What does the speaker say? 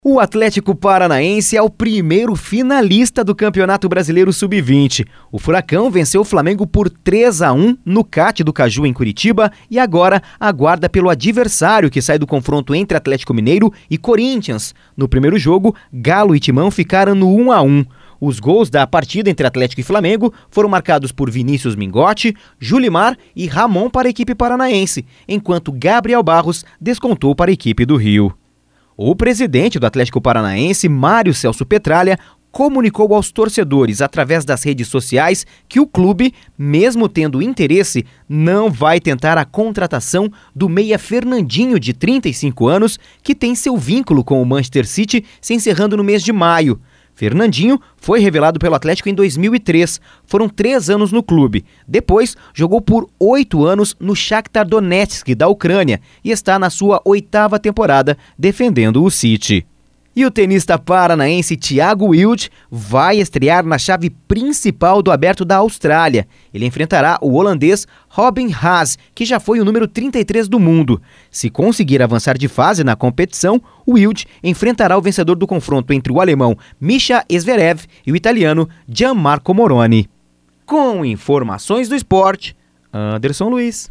O Atlético Paranaense é o primeiro finalista do Campeonato Brasileiro Sub-20. O Furacão venceu o Flamengo por 3-1 no CAT do Caju, em Curitiba, e agora aguarda pelo adversário que sai do confronto entre Atlético Mineiro e Corinthians. No primeiro jogo, Galo e Timão ficaram no 1-1. Os gols da partida entre Atlético e Flamengo foram marcados por Vinícius Mingotti, Julimar e Ramon para a equipe paranaense, enquanto Gabriel Barros descontou para a equipe do Rio. O presidente do Atlético Paranaense, Mário Celso Petralha, comunicou aos torcedores através das redes sociais que o clube, mesmo tendo interesse, não vai tentar a contratação do meia Fernandinho, de 35 anos, que tem seu vínculo com o Manchester City se encerrando no mês de maio. Fernandinho foi revelado pelo Atlético em 2003. Foram 3 anos no clube. Depois, jogou por 8 anos no Shakhtar Donetsk, da Ucrânia, e está na sua 8ª temporada defendendo o City. E o tenista paranaense Thiago Wilde vai estrear na chave principal do Aberto da Austrália. Ele enfrentará o holandês Robin Haase, que já foi o número 33 do mundo. Se conseguir avançar de fase na competição, o Wilde enfrentará o vencedor do confronto entre o alemão Mischa Zverev e o italiano Gianmarco Moroni. Com informações do esporte, Anderson Luiz.